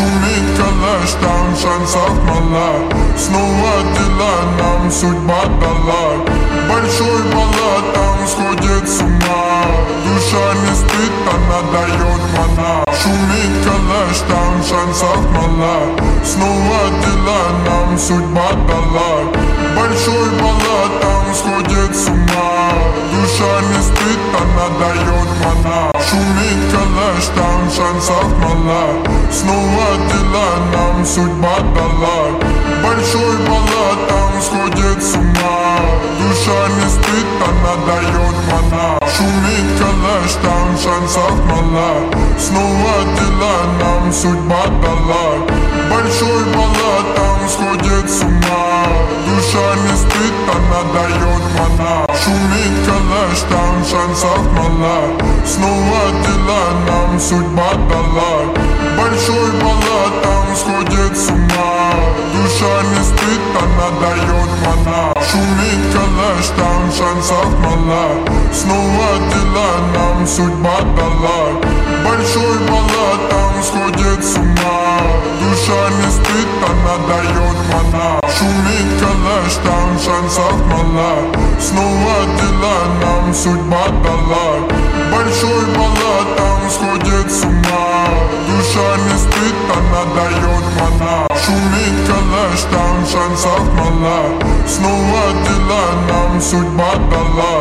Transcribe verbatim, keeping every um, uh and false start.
Шумит калаш, там шансов мало. Снова дела нам судьба дала. Большой палат, там сходит с ума. Душа не спит, она дает мана. Шумит калаш, там шансов мало. Снова дела нам судьба дала. Большой палат, там сходит с ума. Душа не спит, она дает мана. Шумит калаш, там шансов мало. Снова дела нам судьба дала. Большой палат, там сходит с ума. Душа не спит, она дает мана. Шумит калаш, там шансов мало. Снова дела нам судьба дала. Большой палат, там сходит с ума. Душа не спит, она дает мана. Шумит калаш, там шансов мало. Снова дела нам судьба дала. Большой палат, там сходит с ума. Душа не спит, она дает мана. Шумит калаш, там шансов мало. Снова дела нам судьба дала. Большой палат, там сходит с ума. Душа не спит, она дает мана. Шумит калаш, там шансов мало. Снова дела нам судьба дала. Большой палат, там сходит с ума. Душа не спит, она дает мана. Шумит калаш, там шансов мало. Снова дела нам судьба дала.